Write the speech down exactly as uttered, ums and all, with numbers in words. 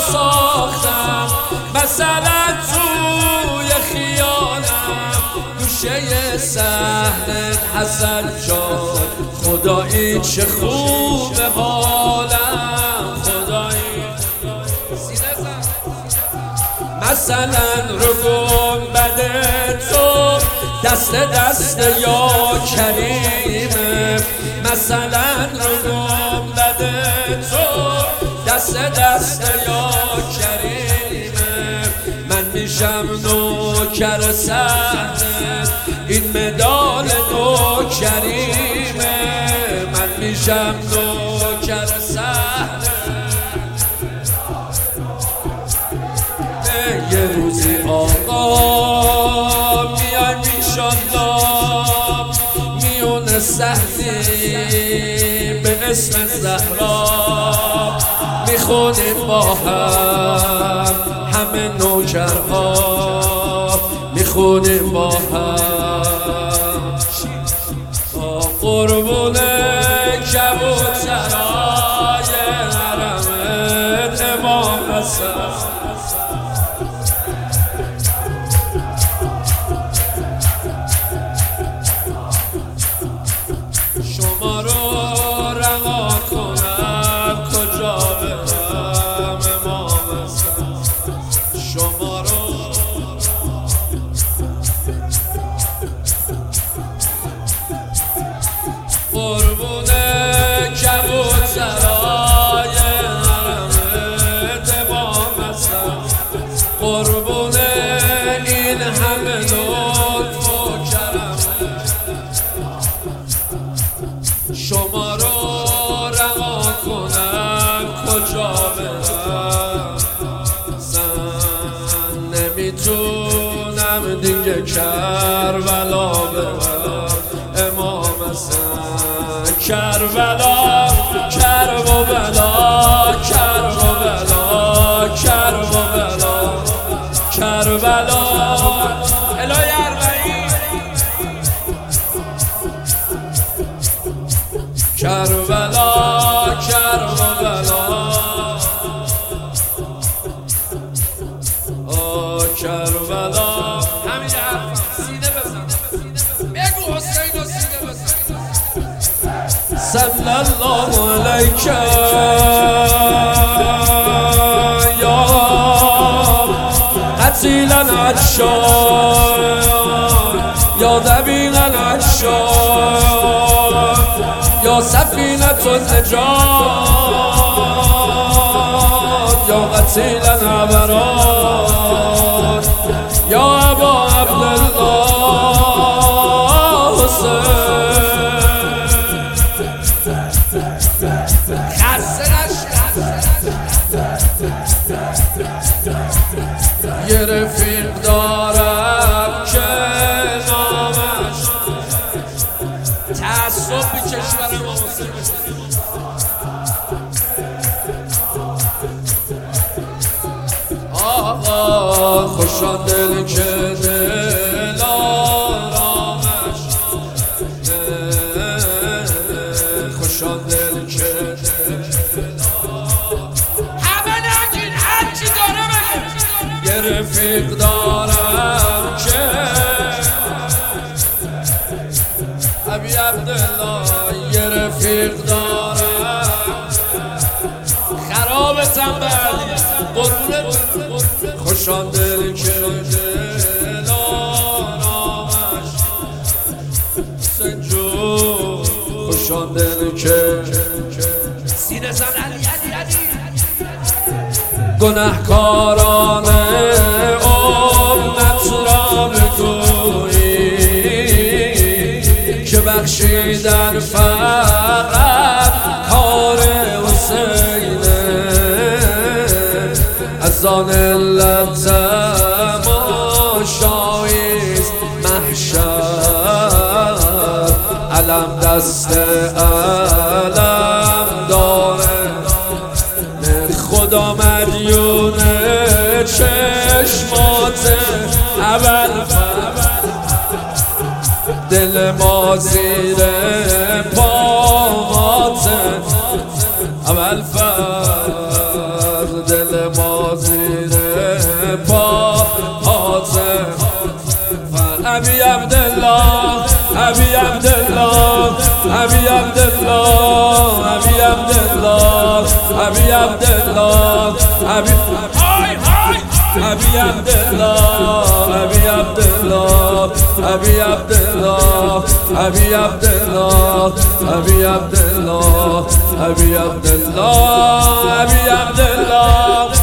ساختم، مثلا توی خیالم گوشه صحنت حسن جان، خدایی چه خوب حالم، خدایی مثلا رو گنبد تو دست دست یا کریمه، مثلا رو گنبد تو دست دست یا کریمه، من میشم نوکر صحنه این مدال نوکریمه، من میشم نوکر صحنه. یه روزی آقا میای میشالله میون صحنی به اسم زهرا، میخونیم با هم همه نوکرها، میخونیم با هم با قربون کبوترهای حرم امام حسن. شما رو رها کنم کجا برم امام حسن، شما رو قربون کبوترهای حرم امام حسن، قربون این همه لطف و کرم، شما رو رها کنم کجا برم، زن نمیتونم دیگه کربلا برم امام حسن، کربلا کرب و بلا کرب و بلا کرب و بلا کربلا الهی اربعین کربلا کربلا آه کربلا همین حرف سینه بزن بگو حسین و سینه بزن. صلی الله علیک یا قتیلا عطشان، یا دبیقا عطشان، یا سفینة النجات، یا قتیل العبرات، یا ابا عبدالله حسین. یه رفیق دارم که نامش تعصب به کشورم آسه، آقا خوشا دل که دل آرامش، خوشا دل که دل همه نگین هرچی داره بگه. یه رفیق دارم که ابی عبدالله، یه رفیق دارم خرابتم بردی قربونت، خوشا دل که دل آرامش سنجو، خوشا دل که سینه زن علی علی علی گناهکاران امت را بگویی که بخشیدن فقط کار حسینه، از آن علت تماشاییست محشر، علم دست علم داره خدا مدیون چشمات اول دل ما زیر پامات اول فرد دل ما ابی عبدالله ابی های های ابی عبدالله ابی عبدالله ابی عبدالله ابی عبدالله ابی عبدالله ابی عبدالله ابی عبدالله